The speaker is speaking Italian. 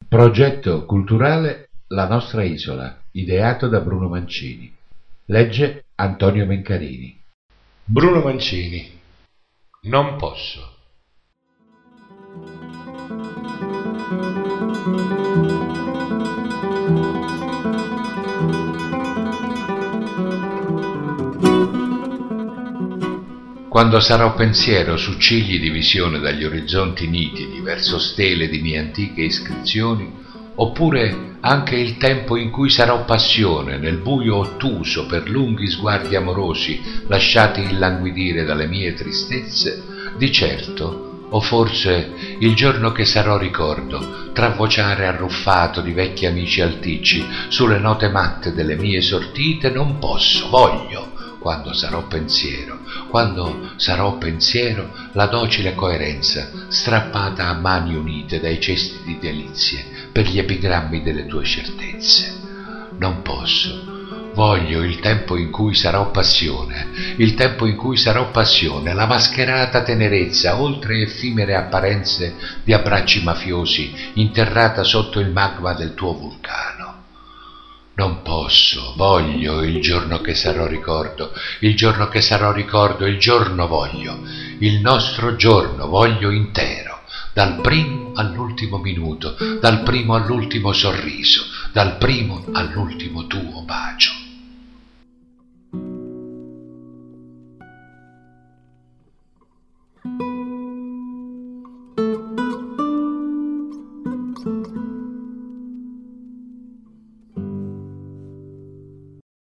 Progetto culturale La nostra isola, ideato da Bruno Mancini. Legge Antonio Mencarini. Bruno Mancini. Non posso. Quando sarò pensiero su cigli di visione dagli orizzonti nitidi verso stele di mie antiche iscrizioni, oppure anche il tempo in cui sarò passione nel buio ottuso per lunghi sguardi amorosi lasciati illanguidire dalle mie tristezze, di certo, o forse il giorno che sarò ricordo, tra vociare arruffato di vecchi amici alticci sulle note matte delle mie sortite, non posso, voglio, quando sarò pensiero, la docile coerenza, strappata a mani unite dai cesti di delizie, per gli epigrammi delle tue certezze. Non posso, voglio il tempo in cui sarò passione, la mascherata tenerezza, oltre effimere apparenze di abbracci mafiosi, interrata sotto il magma del tuo vulcano. Non posso, voglio il giorno che sarò ricordo, il giorno voglio, il nostro giorno voglio intero, dal primo all'ultimo minuto, dal primo all'ultimo sorriso, dal primo all'ultimo tuo bacio.